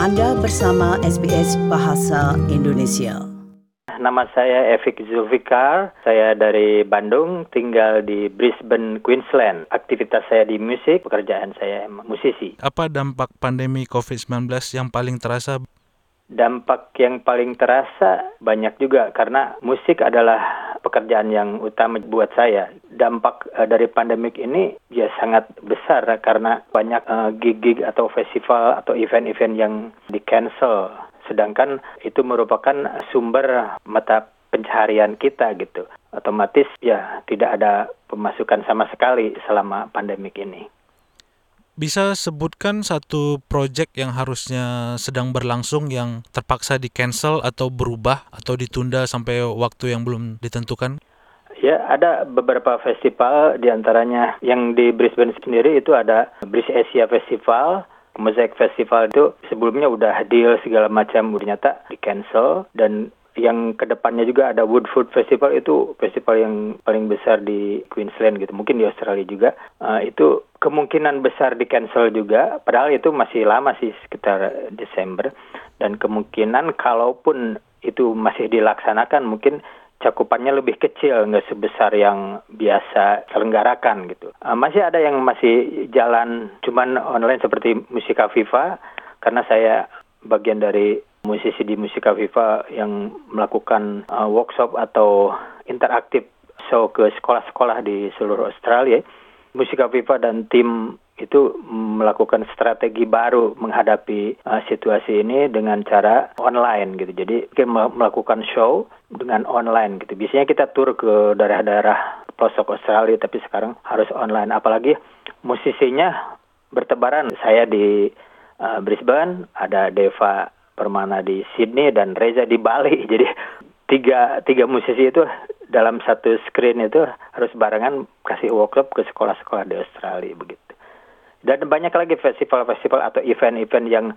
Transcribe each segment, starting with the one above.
Anda bersama SBS Bahasa Indonesia. Nama saya Efik Zulfikar, saya dari Bandung, tinggal di Brisbane, Queensland. Aktivitas saya di musik, pekerjaan saya musisi. Apa dampak pandemi COVID-19 yang paling terasa? Dampak yang paling terasa banyak juga karena musik adalah pekerjaan yang utama buat saya. Dampak dari pandemik ini ya sangat besar karena banyak gig-gig atau festival atau event-event yang di-cancel. Sedangkan itu merupakan sumber mata pencaharian kita gitu. Otomatis ya tidak ada pemasukan sama sekali selama pandemik ini. Bisa sebutkan satu proyek yang harusnya sedang berlangsung yang terpaksa di-cancel atau berubah atau ditunda sampai waktu yang belum ditentukan? Ya, ada beberapa festival, diantaranya yang di Brisbane sendiri itu ada Bris Asia Festival. Mosaic Festival itu sebelumnya udah deal segala macam, ternyata di-cancel. Dan yang kedepannya juga ada Woodford Festival, itu festival yang paling besar di Queensland gitu, mungkin di Australia juga. Itu kemungkinan besar di-cancel juga, padahal itu masih lama sih, sekitar Desember. Dan kemungkinan kalaupun itu masih dilaksanakan, mungkin cakupannya lebih kecil, nggak sebesar yang biasa selenggarakan gitu. Masih ada yang masih jalan cuman online seperti Musika Viva, karena saya bagian dari musisi di Musika Viva yang melakukan workshop atau interaktif show ke sekolah-sekolah di seluruh Australia. Musika Viva dan tim itu melakukan strategi baru menghadapi situasi ini dengan cara online gitu. Jadi kita melakukan show dengan online gitu. Biasanya kita tur ke daerah-daerah pelosok Australia, tapi sekarang harus online. Apalagi musisinya bertebaran. Saya di Brisbane, ada Deva Permana di Sydney, dan Reza di Bali. Jadi tiga musisi itu dalam satu screen itu harus barengan kasih workshop ke sekolah-sekolah di Australia begitu. Dan banyak lagi festival-festival atau event-event yang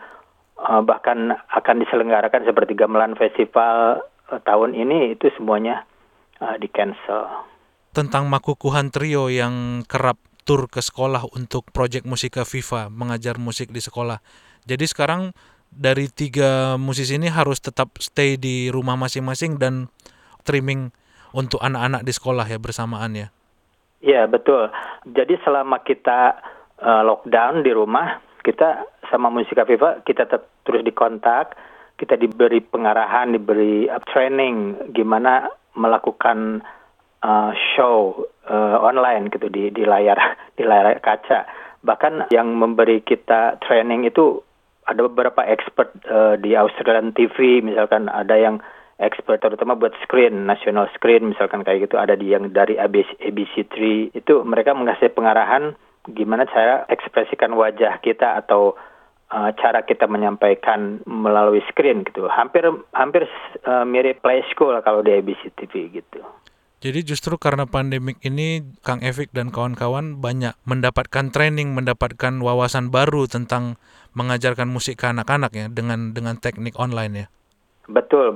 bahkan akan diselenggarakan seperti Gamelan Festival tahun ini, itu semuanya di-cancel. Tentang Makukuhan Trio yang kerap tur ke sekolah untuk proyek Musika Viva, mengajar musik di sekolah. Jadi sekarang dari 3 musisi ini harus tetap stay di rumah masing-masing dan streaming untuk anak-anak di sekolah ya bersamaan ya? Iya, betul. Jadi selama kita lockdown di rumah, kita sama Musika Viva kita terus dikontak, kita diberi pengarahan, diberi training gimana melakukan show online gitu di layar kaca. Bahkan yang memberi kita training itu ada beberapa expert di Australian TV, misalkan ada yang expert terutama buat screen, national screen misalkan kayak gitu, ada yang dari ABC3, itu mereka mengasih pengarahan gimana cara ekspresikan wajah kita atau cara kita menyampaikan melalui screen gitu. Hampir mirip play school kalau di ABC TV gitu. Jadi justru karena pandemik ini Kang Efik dan kawan-kawan banyak mendapatkan training, mendapatkan wawasan baru tentang mengajarkan musik ke anak-anak ya dengan teknik online ya. Betul.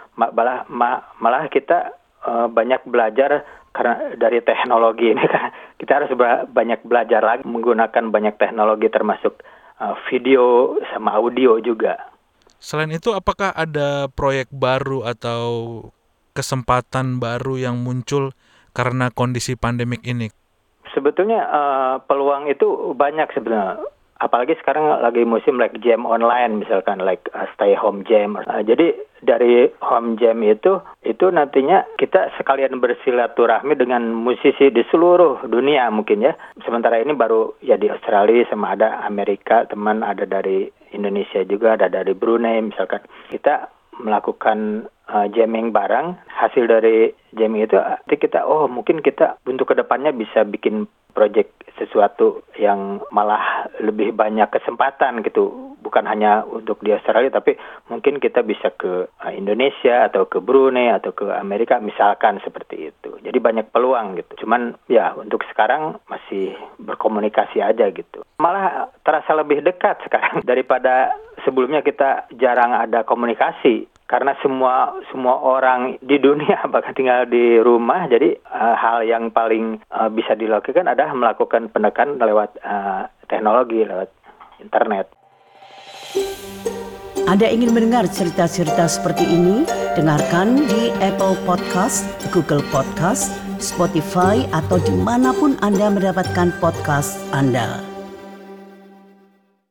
Malah kita banyak belajar karena dari teknologi ini kan kita harus banyak belajar lagi menggunakan banyak teknologi termasuk video sama audio juga. Selain itu apakah ada proyek baru atau kesempatan baru yang muncul karena kondisi pandemik ini? Sebetulnya peluang itu banyak sebenarnya. Apalagi sekarang lagi musim like jam online misalkan, like stay home jam. Jadi dari home jam itu nantinya kita sekalian bersilaturahmi dengan musisi di seluruh dunia mungkin ya. Sementara ini baru ya di Australia sama ada Amerika, teman ada dari Indonesia juga, ada dari Brunei misalkan. Kita melakukan jamming bareng. Hasil dari jamming itu nanti kita mungkin kita untuk kedepannya bisa bikin project sesuatu yang malah lebih banyak kesempatan gitu, bukan hanya untuk di Australia tapi mungkin kita bisa ke Indonesia atau ke Brunei atau ke Amerika misalkan seperti itu. Jadi banyak peluang gitu. Cuman ya untuk sekarang masih berkomunikasi aja gitu. Malah terasa lebih dekat sekarang daripada sebelumnya kita jarang ada komunikasi. Karena semua orang di dunia bahkan tinggal di rumah, jadi hal yang paling bisa dilakukan adalah melakukan pendekatan lewat teknologi, lewat internet. Anda ingin mendengar cerita-cerita seperti ini? Dengarkan di Apple Podcast, Google Podcast, Spotify, atau dimanapun Anda mendapatkan podcast Anda.